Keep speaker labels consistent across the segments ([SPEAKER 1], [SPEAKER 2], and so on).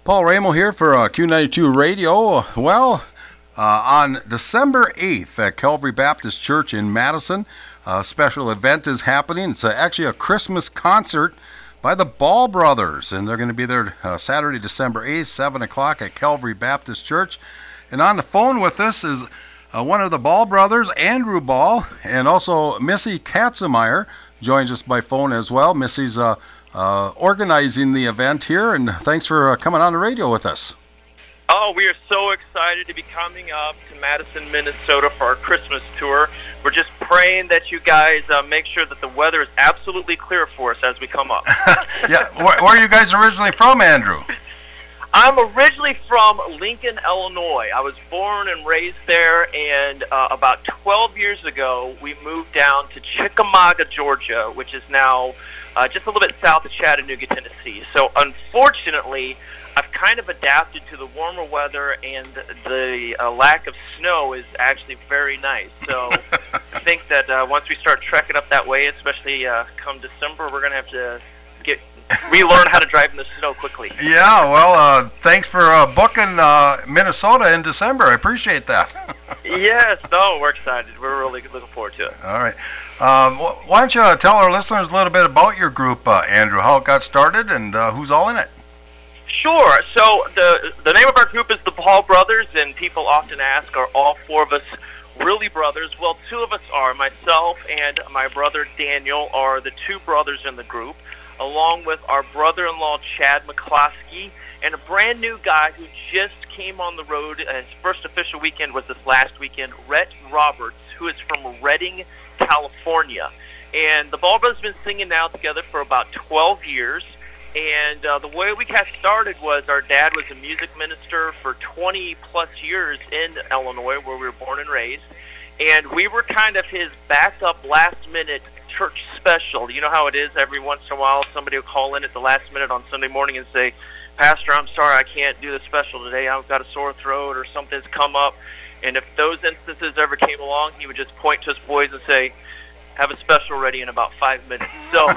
[SPEAKER 1] Paul Ramo here for Q92 Radio. Well, on December 8th at Calvary Baptist Church in Madison, a special event is happening. It's actually a Christmas concert by the Ball Brothers, and they're going to be there Saturday, December 8th, 7 o'clock at Calvary Baptist Church. And on the phone with us is one of the Ball Brothers, Andrew Ball, and also Missy Katzemeyer joins us by phone as well. Missy's organizing the event here, and thanks for coming on the radio with us.
[SPEAKER 2] Oh, we are so excited to be coming up to Madison, Minnesota for our Christmas tour. We're just praying that you guys make sure that the weather is absolutely clear for us as we come up.
[SPEAKER 1] Yeah, where are you guys originally from, Andrew?
[SPEAKER 2] I'm originally from Lincoln, Illinois. I was born and raised there, and about 12 years ago, we moved down to Chickamauga, Georgia, which is now just a little bit south of Chattanooga, Tennessee. So unfortunately, I've kind of adapted to the warmer weather, and the lack of snow is actually very nice. So I think that once we start trekking up that way, especially come December, we're going to have to relearn how to drive in the snow quickly.
[SPEAKER 1] Yeah, well, thanks for booking Minnesota in December. I appreciate that.
[SPEAKER 2] Yes, no, we're excited. We're really looking forward to it.
[SPEAKER 1] All right. Why don't you tell our listeners a little bit about your group, Andrew, how it got started and who's all in it?
[SPEAKER 2] Sure. So the name of our group is the Ball Brothers, and people often ask, are all four of us really brothers? Well, two of us are. Myself and my brother Daniel are the two brothers in the group, along with our brother-in-law Chad McCloskey and a brand new guy who just came on the road. His first official weekend was this last weekend, Rhett Roberts, who is from Redding, California. And the Ball Brothers have been singing now together for about 12 years. And the way we got started was our dad was a music minister for 20-plus years in Illinois, where we were born and raised. And we were kind of his backup last-minute church special. You know how it is, every once in a while somebody will call in at the last minute on Sunday morning and say, Pastor, I'm sorry, I can't do the special today. I've got a sore throat or something's come up. And if those instances ever came along, he would just point to his boys and say, have a special ready in about 5 minutes. So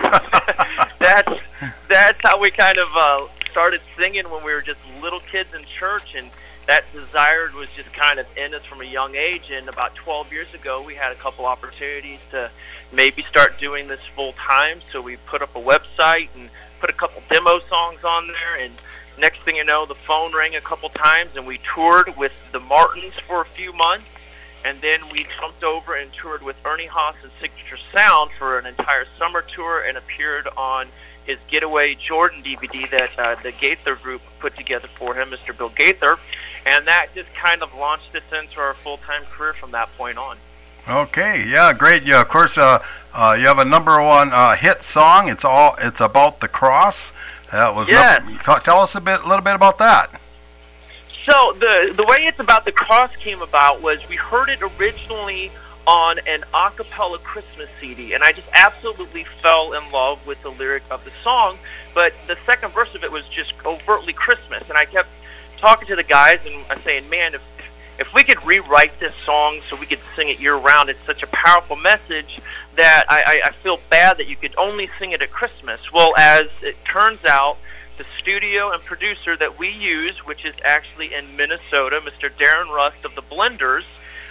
[SPEAKER 2] that's how we kind of started singing when we were just little kids in church, and that desire was just kind of in us from a young age. And about 12 years ago, we had a couple opportunities to maybe start doing this full time. So we put up a website and put a couple demo songs on there, and next thing you know, the phone rang a couple times, and we toured with the Martins for a few months. And then we jumped over and toured with Ernie Haas and Signature Sound for an entire summer tour, and appeared on his Getaway Jordan DVD that the Gaither group put together for him, Mr. Bill Gaither. And that just kind of launched us into our full-time career from that point on.
[SPEAKER 1] Okay, yeah, great. Yeah, of course, you have a number one hit song. It's about the cross. That was tell us a little bit about that.
[SPEAKER 2] So the way It's About the Cross came about was we heard it originally on an a cappella Christmas CD, and I just absolutely fell in love with the lyric of the song. But the second verse of it was just overtly Christmas, and I kept talking to the guys and saying, man, if we could rewrite this song so we could sing it year-round, it's such a powerful message that I feel bad that you could only sing it at Christmas. Well, as it turns out, the studio and producer that we use, which is actually in Minnesota, Mr. Darren Rust of the Blenders,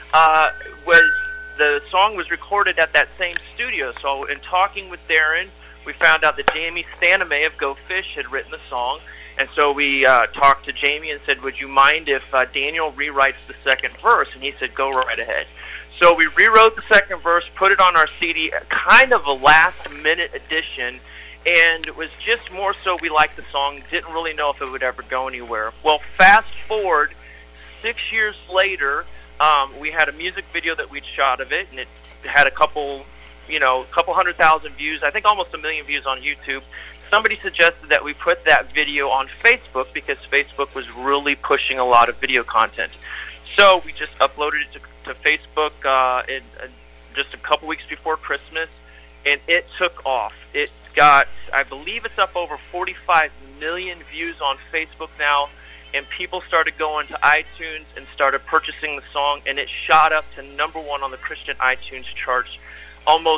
[SPEAKER 2] the song was recorded at that same studio. So in talking with Darren, we found out that Jamie Staname of Go Fish had written the song. And so we talked to Jamie and said, would you mind if Daniel rewrites the second verse? And he said, go right ahead. So we rewrote the second verse, put it on our CD, kind of a last-minute addition, and it was just more so we liked the song, didn't really know if it would ever go anywhere. Well, fast forward 6 years later, we had a music video that we'd shot of it, and it had a couple 100,000 views, I think almost 1 million views on YouTube. Somebody suggested that we put that video on Facebook because Facebook was really pushing a lot of video content. So we just uploaded it to Facebook in just a couple weeks before Christmas, and it took off. It got, I believe it's up over 45 million views on Facebook now, and people started going to iTunes and started purchasing the song, and it shot up to #1 on the Christian iTunes charts almost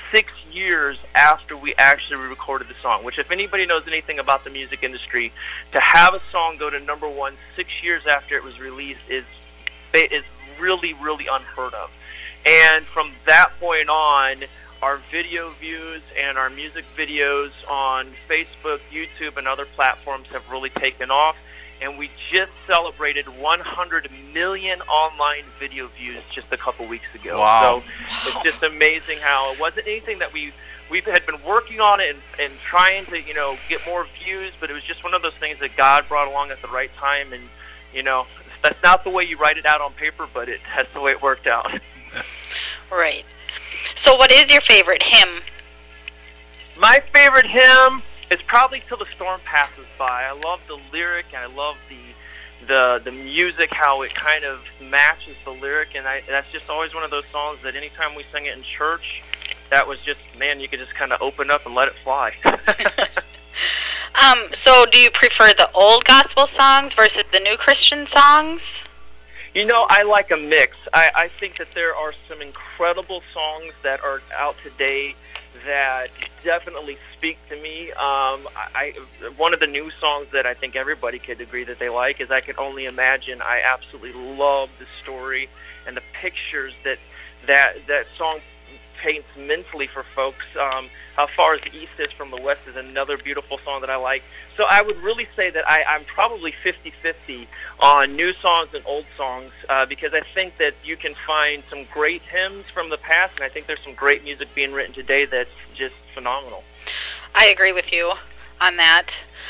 [SPEAKER 2] 6 years after we actually recorded the song, which if anybody knows anything about the music industry, to have a song go to number 1 6 years after it was released is really, really unheard of. And from that point on, our video views and our music videos on Facebook, YouTube, and other platforms have really taken off. And we just celebrated 100 million online video views just a couple weeks ago.
[SPEAKER 1] Wow.
[SPEAKER 2] So it's just amazing how it wasn't anything that we had been working on it and trying to, get more views, but it was just one of those things that God brought along at the right time. And, that's not the way you write it out on paper, but that's the way it worked out.
[SPEAKER 3] Right. So what is your favorite hymn?
[SPEAKER 2] My favorite hymn is probably Till the Storm Passes By. I love the lyric, and I love the music, how it kind of matches the lyric, and that's just always one of those songs that anytime we sing it in church, that was just, man, you could just kind of open up and let it fly.
[SPEAKER 3] So do you prefer the old gospel songs versus the new Christian songs?
[SPEAKER 2] I like a mix. I think that there are some incredible songs that are out today that definitely speak to me. One of the new songs that I think everybody could agree that they like is I Can Only Imagine. I absolutely love the story and the pictures that song paints mentally for folks. How Far As the East Is From the West is another beautiful song that I like. So I would really say that I'm probably 50-50 on new songs and old songs because I think that you can find some great hymns from the past, and I think there's some great music being written today that's just phenomenal.
[SPEAKER 3] I agree with you on that.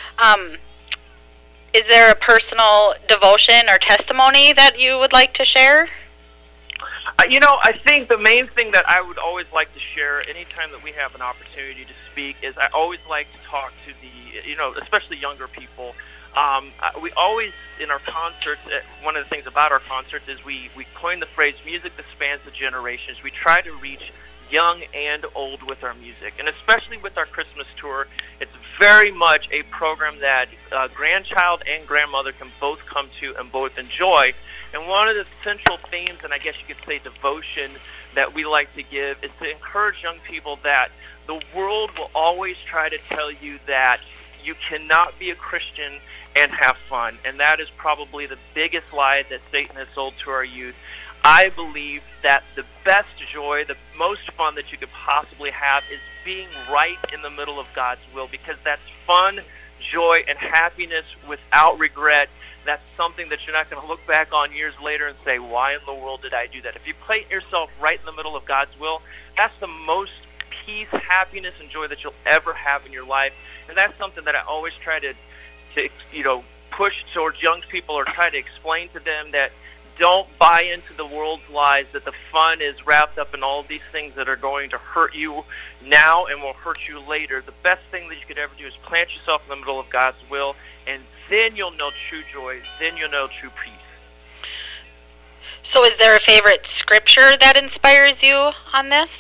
[SPEAKER 3] Is there a personal devotion or testimony that you would like to share?
[SPEAKER 2] I think the main thing that I would always like to share anytime that we have an opportunity to speak is I always like to talk to the, especially younger people. We always, in our concerts, one of the things about our concerts is we coin the phrase music that spans the generations. We try to reach young and old with our music, and especially with our Christmas tour, it's very much a program that grandchild and grandmother can both come to and both enjoy. And one of the central themes, and I guess you could say devotion, that we like to give is to encourage young people that the world will always try to tell you that you cannot be a Christian and have fun. And that is probably the biggest lie that Satan has sold to our youth. I believe that the best joy, the most fun that you could possibly have is being right in the middle of God's will, because that's fun, joy, and happiness without regret. That's something that you're not going to look back on years later and say, why in the world did I do that? If you place yourself right in the middle of God's will, that's the most peace, happiness, and joy that you'll ever have in your life. And that's something that I always try to push towards young people, or try to explain to them that don't buy into the world's lies, that the fun is wrapped up in all of these things that are going to hurt you now and will hurt you later. The best thing that you could ever do is plant yourself in the middle of God's will, and then you'll know true joy, then you'll know true peace.
[SPEAKER 3] So is there a favorite scripture that inspires you on this?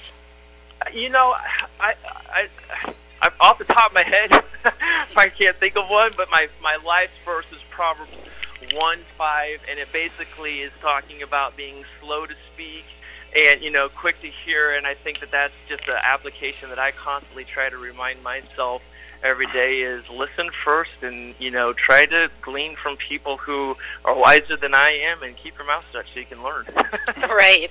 [SPEAKER 2] I off the top of my head, I can't think of one, but my life's verse is Proverbs 1:5, and it basically is talking about being slow to speak and, quick to hear, and I think that that's just an application that I constantly try to remind myself every day is listen first and, try to glean from people who are wiser than I am and keep your mouth shut so you can learn.
[SPEAKER 3] Right.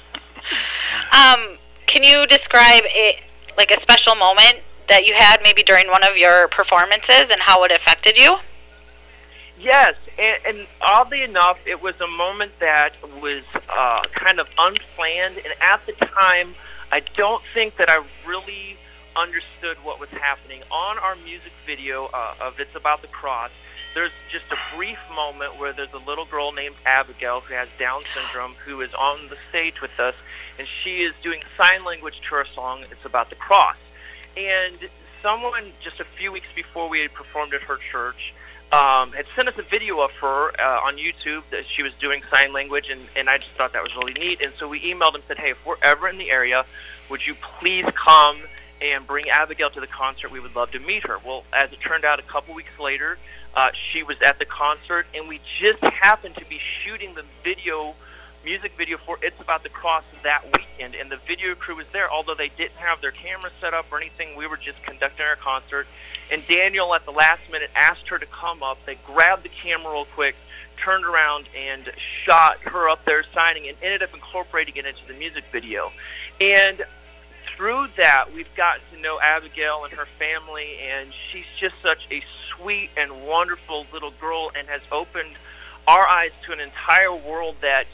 [SPEAKER 3] Can you describe a special moment that you had maybe during one of your performances and how it affected you?
[SPEAKER 2] Yes, and oddly enough, it was a moment that was kind of unplanned, and at the time, I don't think that I really understood what was happening. On our music video of It's About the Cross, there's just a brief moment where there's a little girl named Abigail who has Down syndrome who is on the stage with us, and she is doing sign language to her song, It's About the Cross. And someone, just a few weeks before we had performed at her church, had sent us a video of her on YouTube that she was doing sign language, and I just thought that was really neat. And so we emailed and said, hey, if we're ever in the area, would you please come and bring Abigail to the concert? We would love to meet her. Well, as it turned out, a couple weeks later, she was at the concert, and we just happened to be shooting the video music video for It's About the Cross that weekend, and the video crew was there. Although they didn't have their camera set up or anything, we were just conducting our concert. And Daniel, at the last minute, asked her to come up. They grabbed the camera real quick, turned around, and shot her up there signing, and ended up incorporating it into the music video. And through that, we've gotten to know Abigail and her family, and she's just such a sweet and wonderful little girl, and has opened our eyes to an entire world that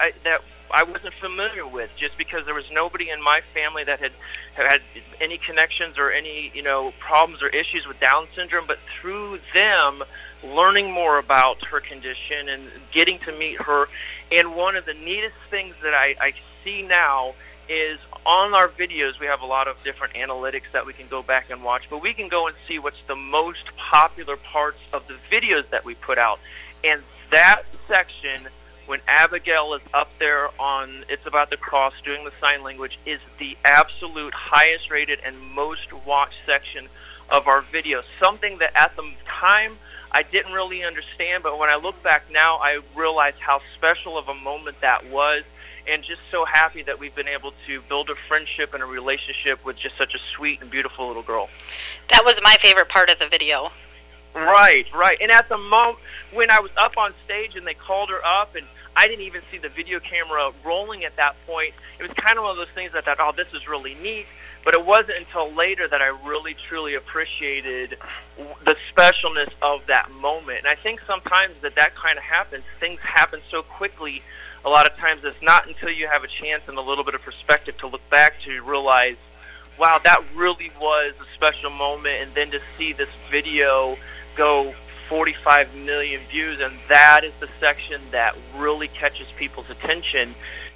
[SPEAKER 2] I wasn't familiar with, just because there was nobody in my family that had any connections or any problems or issues with Down syndrome. But through them, learning more about her condition and getting to meet her, and one of the neatest things that I see now is on our videos, we have a lot of different analytics that we can go back and watch, but we can go and see what's the most popular parts of the videos that we put out. And that section, when Abigail is up there on It's About the Cross doing the sign language, is the absolute highest rated and most watched section of our video. Something that at the time I didn't really understand, but when I look back now, I realize how special of a moment that was, and just so happy that we've been able to build a friendship and a relationship with just such a sweet and beautiful little girl.
[SPEAKER 3] That was my favorite part of the video.
[SPEAKER 2] Right. And at the moment when I was up on stage and they called her up, and I didn't even see the video camera rolling at that point, it was kind of one of those things that I thought, oh, this is really neat. But it wasn't until later that I really, truly appreciated the specialness of that moment. And I think sometimes that kind of happens. Things happen so quickly. A lot of times it's not until you have a chance and a little bit of perspective to look back to realize, wow, that really was a special moment. And then to see this video go 45 million views, and that is the section that really catches people's attention.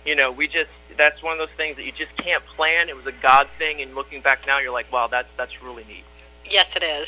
[SPEAKER 2] That's one of those things that you just can't plan. It was a God thing, and looking back now, you're like, wow, that's really neat.
[SPEAKER 3] Yes, it is.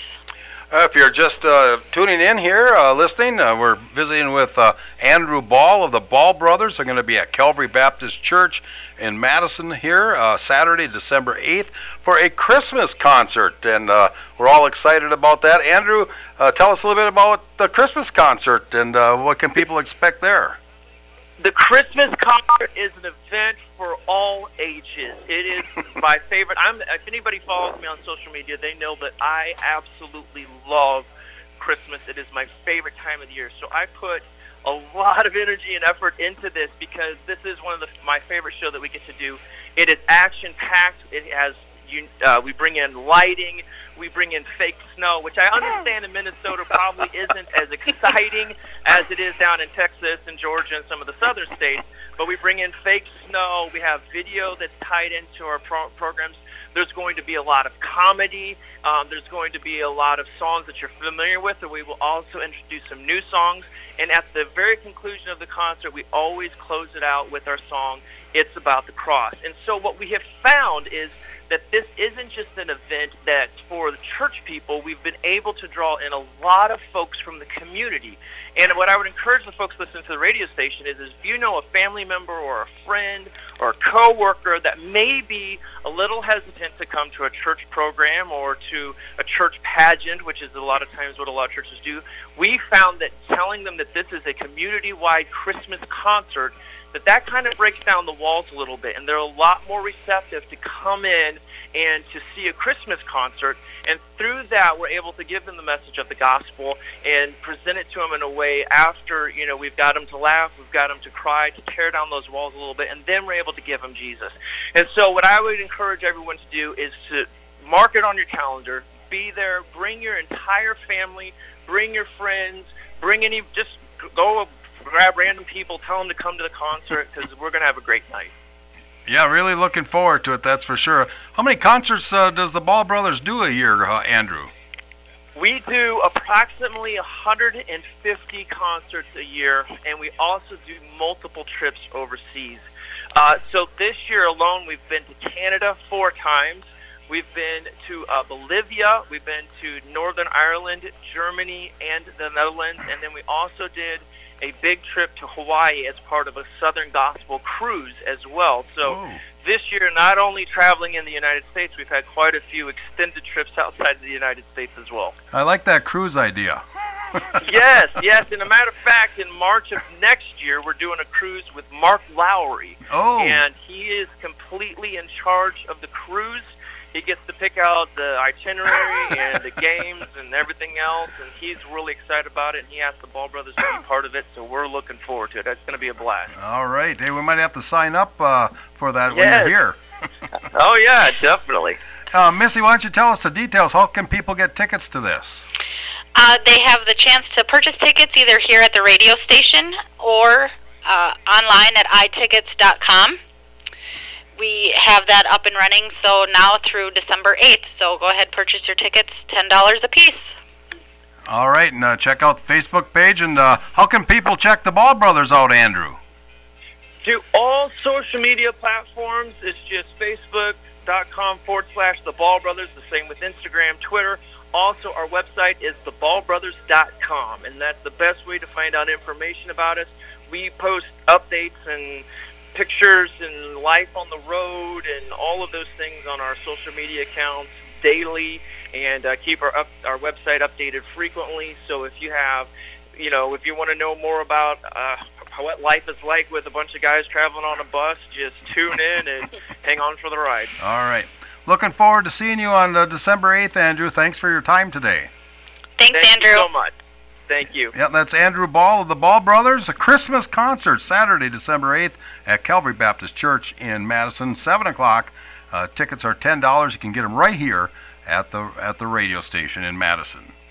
[SPEAKER 1] If you're just tuning in here, listening, we're visiting with Andrew Ball of the Ball Brothers. They're going to be at Calvary Baptist Church in Madison here Saturday, December 8th, for a Christmas concert, and we're all excited about that. Andrew, tell us a little bit about the Christmas concert, and what can people expect there?
[SPEAKER 2] The Christmas concert is an event for all ages. It is my favorite. If anybody follows me on social media, they know that I absolutely love Christmas. It is my favorite time of the year. So I put a lot of energy and effort into this, because this is one of my favorite shows that we get to do. It is action-packed. It has we bring in lighting. We bring in fake snow, which I understand in Minnesota probably isn't as exciting as it is down in Texas and Georgia and some of the southern states. But we bring in fake snow. We have video that's tied into our programs. There's going to be a lot of comedy. There's going to be a lot of songs that you're familiar with, and we will also introduce some new songs. And at the very conclusion of the concert, we always close it out with our song, It's About the Cross. And so what we have found is that this isn't just an event that's for the church people. We've been able to draw in a lot of folks from the community. And what I would encourage the folks listening to the radio station is if you know a family member or a friend or a coworker that may be a little hesitant to come to a church program or to a church pageant, which is a lot of times what a lot of churches do, we found that telling them that this is a community-wide Christmas concert, that kind of breaks down the walls a little bit, and they're a lot more receptive to come in and to see a Christmas concert. And through that, we're able to give them the message of the gospel and present it to them in a way after, we've got them to laugh, we've got them to cry, to tear down those walls a little bit, and then we're able to give them Jesus. And so what I would encourage everyone to do is to mark it on your calendar, be there, bring your entire family, bring your friends, just go grab random people, tell them to come to the concert, because we're going to have a great night.
[SPEAKER 1] Yeah, really looking forward to it, that's for sure. How many concerts does the Ball Brothers do a year, Andrew?
[SPEAKER 2] We do approximately 150 concerts a year, and we also do multiple trips overseas. So this year alone, we've been to Canada 4 times. We've been to Bolivia. We've been to Northern Ireland, Germany, and the Netherlands. And then we also did a big trip to Hawaii as part of a Southern Gospel cruise as well. So this year, not only traveling in the United States, we've had quite a few extended trips outside of the United States as well.
[SPEAKER 1] I like that cruise idea.
[SPEAKER 2] Yes. And a matter of fact, in March of next year, we're doing a cruise with Mark Lowry. And he is completely in charge of the cruise. He gets to pick out the itinerary and the games and everything else, and he's really excited about it, and he asked the Ball Brothers to be part of it, so we're looking forward to it. That's going to be a blast.
[SPEAKER 1] All right. Hey, we might have to sign up for that when you're here.
[SPEAKER 2] Oh, yeah, definitely.
[SPEAKER 1] Missy, why don't you tell us the details? How can people get tickets to this?
[SPEAKER 3] They have the chance to purchase tickets either here at the radio station or online at itickets.com. We have that up and running, so now through December 8th. So go ahead, purchase your tickets, $10 a piece.
[SPEAKER 1] All right, and check out the Facebook page. And how can people check the Ball Brothers out, Andrew?
[SPEAKER 2] To all social media platforms, it's just facebook.com/the Ball Brothers, the same with Instagram, Twitter. Also, our website is theballbrothers.com, and that's the best way to find out information about us. We post updates and pictures and life on the road and all of those things on our social media accounts daily, and keep our website updated frequently. So if you have, if you want to know more about what life is like with a bunch of guys traveling on a bus, just tune in and hang on for the ride.
[SPEAKER 1] All right. Looking forward to seeing you on December 8th, Andrew. Thanks for your time today.
[SPEAKER 3] Thanks, Andrew.
[SPEAKER 2] Thank you so much. Thank you.
[SPEAKER 1] Yeah, that's Andrew Ball of the Ball Brothers. A Christmas concert Saturday, December 8th at Calvary Baptist Church in Madison, 7 o'clock. Tickets are $10. You can get them right here at the radio station in Madison.